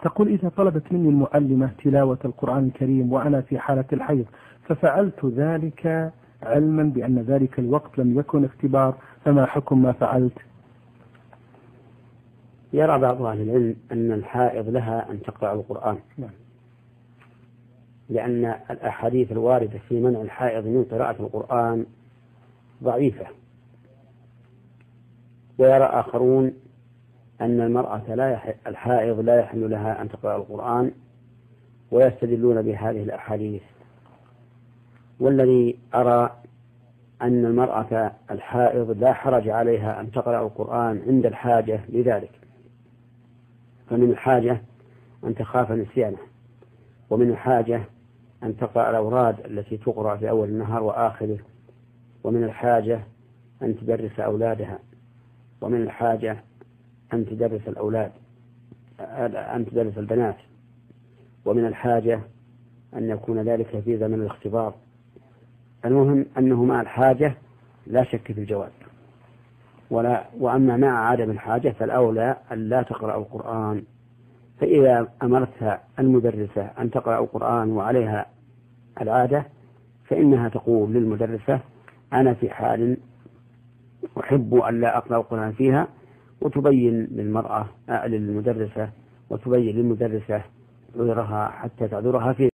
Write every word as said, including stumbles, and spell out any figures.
تقول: إذا طلبت مني المؤلمة تلاوة القرآن الكريم وأنا في حالة الحيض ففعلت ذلك علما بأن ذلك الوقت لم يكن اختبار، فما حكم ما فعلت؟ يرى بعض أهل العلم أن الحائض لها أن تقرأ القرآن، لأن الأحاديث الواردة في منع الحائض من قراءة القرآن ضعيفة. ويرى آخرون أن المرأة لا يح... الحائض لا يحل لها أن تقرأ القرآن، ويستدلون بهذه الأحاديث. والذي أرى أن المرأة الحائض لا حرج عليها أن تقرأ القرآن عند الحاجة لذلك، فمن الحاجة أن تخاف نسيانه، ومن الحاجة أن تقرأ الأوراد التي تقرأ في أول النهار وآخره، ومن الحاجة أن تدرس أولادها، ومن الحاجة أن تدرس الأولاد أن تدرس البنات، ومن الحاجة أن يكون ذلك في زمن الاختبار. المهم أنه مع الحاجة لا شك في الجواز، ولا وأما مع عدم الحاجة فالأولى أن لا تقرأ القرآن. فإذا أمرتها المدرسة أن تقرأ القرآن وعليها العادة فإنها تقول للمدرسة: أنا في حال أحب أن لا أقرأ القرآن فيها، وتبين للمرأة للمدرسة وتبين للمدرسة عذرها حتى تعذرها فيه.